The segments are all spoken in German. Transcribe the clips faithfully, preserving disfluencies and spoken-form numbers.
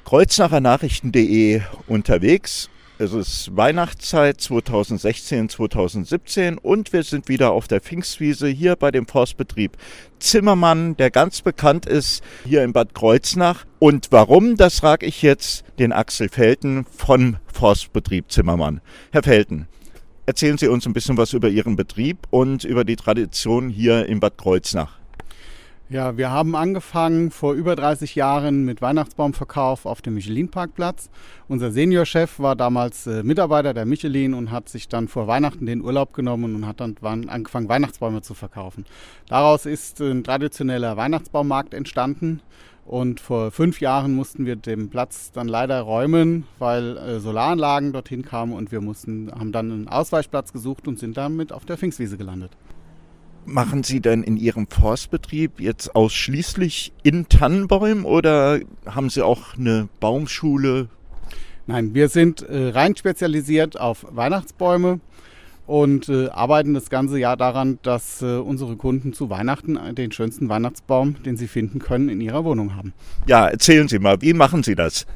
kreuznacher nachrichten punkt de unterwegs. Es ist Weihnachtszeit zweitausendsechzehn, zweitausendsiebzehn und wir sind wieder auf der Pfingstwiese hier bei dem Forstbetrieb Zimmermann, der ganz bekannt ist hier in Bad Kreuznach. Und warum, das frage ich jetzt den Axel Felten vom Forstbetrieb Zimmermann. Herr Felten, erzählen Sie uns ein bisschen was über Ihren Betrieb und über die Tradition hier in Bad Kreuznach. Ja, wir haben angefangen vor über dreißig Jahren mit Weihnachtsbaumverkauf auf dem Michelin-Parkplatz. Unser Seniorchef war damals äh, Mitarbeiter der Michelin und hat sich dann vor Weihnachten den Urlaub genommen und hat dann angefangen, Weihnachtsbäume zu verkaufen. Daraus ist ein traditioneller Weihnachtsbaummarkt entstanden und vor fünf Jahren mussten wir den Platz dann leider räumen, weil äh, Solaranlagen dorthin kamen und wir mussten, haben dann einen Ausweichplatz gesucht und sind damit auf der Pfingstwiese gelandet. Machen Sie denn in Ihrem Forstbetrieb jetzt ausschließlich in Tannenbäumen oder haben Sie auch eine Baumschule? Nein, wir sind äh, rein spezialisiert auf Weihnachtsbäume und äh, arbeiten das ganze Jahr daran, dass äh, unsere Kunden zu Weihnachten den schönsten Weihnachtsbaum, den sie finden können, in ihrer Wohnung haben. Ja, erzählen Sie mal, wie machen Sie das?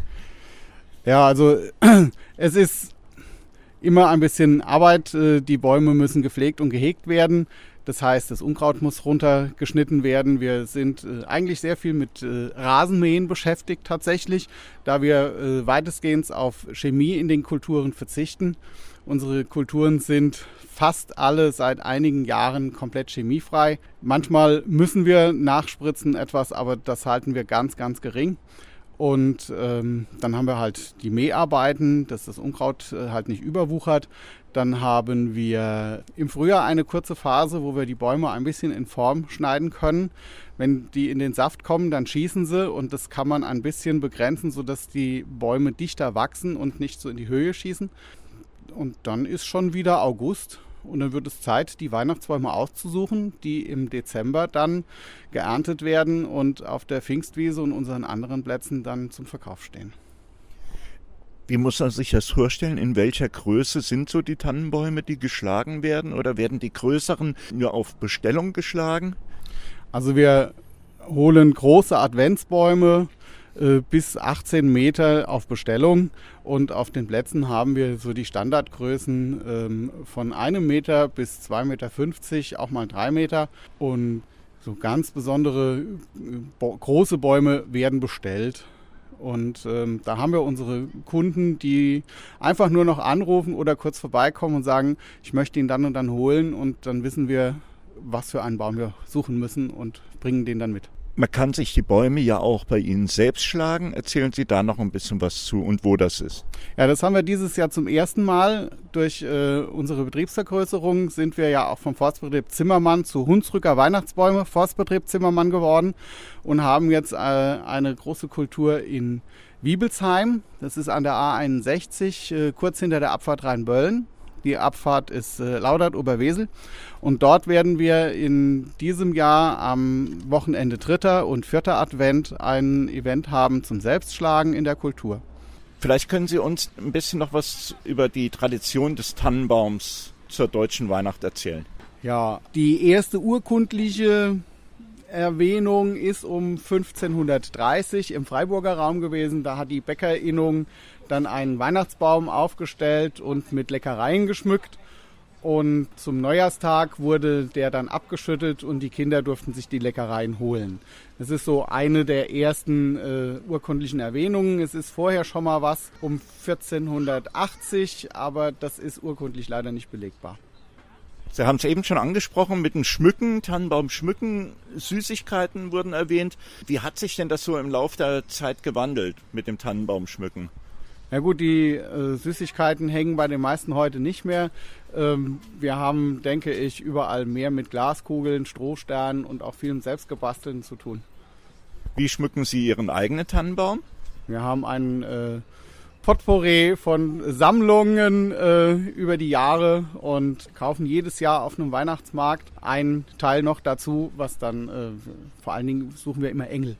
Ja, also es ist immer ein bisschen Arbeit. Die Bäume müssen gepflegt und gehegt werden. Das heißt, das Unkraut muss runtergeschnitten werden. Wir sind äh, eigentlich sehr viel mit äh, Rasenmähen beschäftigt tatsächlich, da wir äh, weitestgehend auf Chemie in den Kulturen verzichten. Unsere Kulturen sind fast alle seit einigen Jahren komplett chemiefrei. Manchmal müssen wir nachspritzen etwas, aber das halten wir ganz, ganz gering. Und ähm, dann haben wir halt die Mäharbeiten, dass das Unkraut äh, halt nicht überwuchert. Dann haben wir im Frühjahr eine kurze Phase, wo wir die Bäume ein bisschen in Form schneiden können. Wenn die in den Saft kommen, dann schießen sie und das kann man ein bisschen begrenzen, sodass die Bäume dichter wachsen und nicht so in die Höhe schießen. Und dann ist schon wieder August. Und dann wird es Zeit, die Weihnachtsbäume auszusuchen, die im Dezember dann geerntet werden und auf der Pfingstwiese und unseren anderen Plätzen dann zum Verkauf stehen. Wie muss man sich das vorstellen? In welcher Größe sind so die Tannenbäume, die geschlagen werden? Oder werden die größeren nur auf Bestellung geschlagen? Also wir holen große Adventsbäume bis achtzehn Meter auf Bestellung und auf den Plätzen haben wir so die Standardgrößen ähm, von einem Meter bis zwei Meter fünfzig, auch mal drei Meter und so ganz besondere bo- große Bäume werden bestellt und ähm, da haben wir unsere Kunden, die einfach nur noch anrufen oder kurz vorbeikommen und sagen, ich möchte ihn dann und dann holen und dann wissen wir, was für einen Baum wir suchen müssen und bringen den dann mit. Man kann sich die Bäume ja auch bei Ihnen selbst schlagen. Erzählen Sie da noch ein bisschen was zu und wo das ist. Ja, das haben wir dieses Jahr zum ersten Mal. Durch äh, unsere Betriebsvergrößerung sind wir ja auch vom Forstbetrieb Zimmermann zu Hunsrücker Weihnachtsbäume Forstbetrieb Zimmermann geworden und haben jetzt äh, eine große Kultur in Wiebelsheim. Das ist an der A einundsechzig, äh, kurz hinter der Abfahrt Rheinböllen. Die Abfahrt ist äh, Laudert-Oberwesel und dort werden wir in diesem Jahr am Wochenende dritter und vierter Advent ein Event haben zum Selbstschlagen in der Kultur. Vielleicht können Sie uns ein bisschen noch was über die Tradition des Tannenbaums zur deutschen Weihnacht erzählen. Ja, die erste urkundliche Erwähnung ist um fünfzehnhundertdreißig im Freiburger Raum gewesen. Da hat die Bäckerinnung dann einen Weihnachtsbaum aufgestellt und mit Leckereien geschmückt. Und zum Neujahrstag wurde der dann abgeschüttet und die Kinder durften sich die Leckereien holen. Das ist so eine der ersten äh, urkundlichen Erwähnungen. Es ist vorher schon mal was um vierzehnhundertachtzig, aber das ist urkundlich leider nicht belegbar. Sie haben es eben schon angesprochen mit dem Schmücken, Tannenbaum schmücken, Süßigkeiten wurden erwähnt. Wie hat sich denn das so im Laufe der Zeit gewandelt mit dem Tannenbaum schmücken? Ja gut, die äh, Süßigkeiten hängen bei den meisten heute nicht mehr. Ähm, wir haben, denke ich, überall mehr mit Glaskugeln, Strohsternen und auch vielem Selbstgebastelten zu tun. Wie schmücken Sie Ihren eigenen Tannenbaum? Wir haben einen äh, Potpourri von Sammlungen äh, über die Jahre und kaufen jedes Jahr auf einem Weihnachtsmarkt einen Teil noch dazu, was dann, äh, vor allen Dingen suchen wir immer Engel.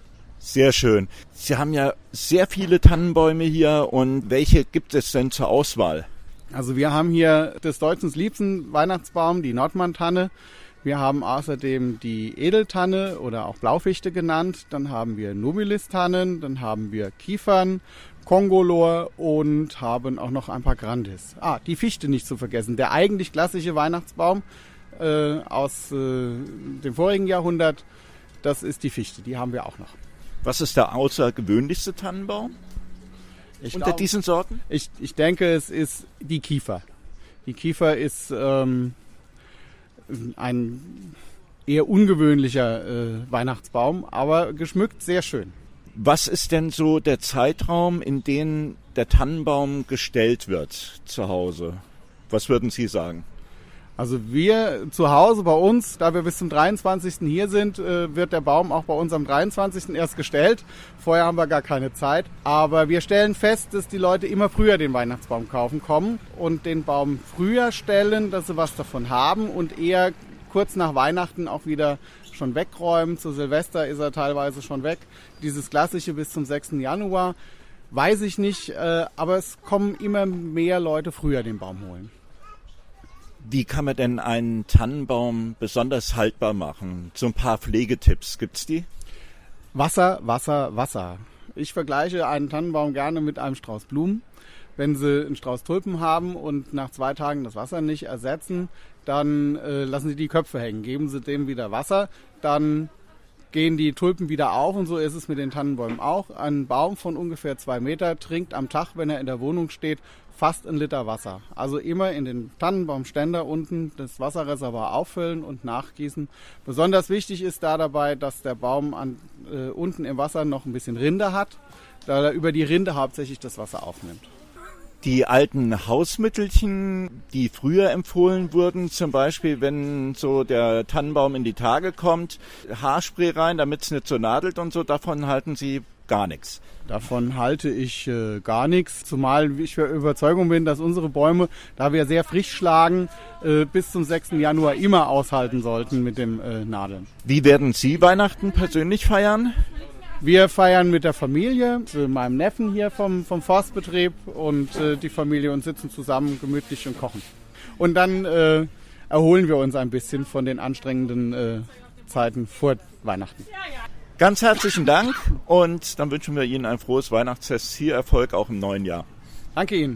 Sehr schön. Sie haben ja sehr viele Tannenbäume hier und welche gibt es denn zur Auswahl? Also wir haben hier des Deutschens liebsten Weihnachtsbaum, die Nordmann-Tanne. Wir haben außerdem die Edeltanne oder auch Blaufichte genannt. Dann haben wir Nobilis-Tannen, dann haben wir Kiefern, Kongolor und haben auch noch ein paar Grandis. Ah, die Fichte nicht zu vergessen. Der eigentlich klassische Weihnachtsbaum äh, aus äh, dem vorigen Jahrhundert, das ist die Fichte. Die haben wir auch noch. Was ist der außergewöhnlichste Tannenbaum Ich unter glaub, diesen Sorten? Ich, ich denke, es ist die Kiefer. Die Kiefer ist ähm, ein eher ungewöhnlicher äh, Weihnachtsbaum, aber geschmückt sehr schön. Was ist denn so der Zeitraum, in dem der Tannenbaum gestellt wird zu Hause? Was würden Sie sagen? Also wir zu Hause bei uns, da wir bis zum dreiundzwanzigsten hier sind, äh, wird der Baum auch bei uns am dreiundzwanzigsten erst gestellt. Vorher haben wir gar keine Zeit. Aber wir stellen fest, dass die Leute immer früher den Weihnachtsbaum kaufen kommen und den Baum früher stellen, dass sie was davon haben und eher kurz nach Weihnachten auch wieder schon wegräumen. Zu Silvester ist er teilweise schon weg. Dieses klassische bis zum sechsten Januar weiß ich nicht, äh, aber es kommen immer mehr Leute früher den Baum holen. Wie kann man denn einen Tannenbaum besonders haltbar machen? So ein paar Pflegetipps, gibt's die? Wasser, Wasser, Wasser. Ich vergleiche einen Tannenbaum gerne mit einem Strauß Blumen. Wenn Sie einen Strauß Tulpen haben und nach zwei Tagen das Wasser nicht ersetzen, dann äh, lassen Sie die Köpfe hängen. Geben Sie dem wieder Wasser, dann gehen die Tulpen wieder auf und so ist es mit den Tannenbäumen auch. Ein Baum von ungefähr zwei Meter trinkt am Tag, wenn er in der Wohnung steht, fast einen Liter Wasser. Also immer in den Tannenbaumständer unten das Wasserreservoir auffüllen und nachgießen. Besonders wichtig ist da dabei, dass der Baum an, äh, unten im Wasser noch ein bisschen Rinde hat, da er über die Rinde hauptsächlich das Wasser aufnimmt. Die alten Hausmittelchen, die früher empfohlen wurden, zum Beispiel, wenn so der Tannenbaum in die Tage kommt, Haarspray rein, damit es nicht so nadelt und so, davon halten Sie gar nichts. Davon halte ich äh, gar nichts, zumal ich der Überzeugung bin, dass unsere Bäume, da wir sehr frisch schlagen, äh, bis zum sechsten Januar immer aushalten sollten mit dem äh, Nadeln. Wie werden Sie Weihnachten persönlich feiern? Wir feiern mit der Familie, mit meinem Neffen hier vom, vom Forstbetrieb und äh, die Familie und sitzen zusammen gemütlich und kochen. Und dann äh, erholen wir uns ein bisschen von den anstrengenden äh, Zeiten vor Weihnachten. Ganz herzlichen Dank und dann wünschen wir Ihnen ein frohes Weihnachtsfest, viel Erfolg auch im neuen Jahr. Danke Ihnen.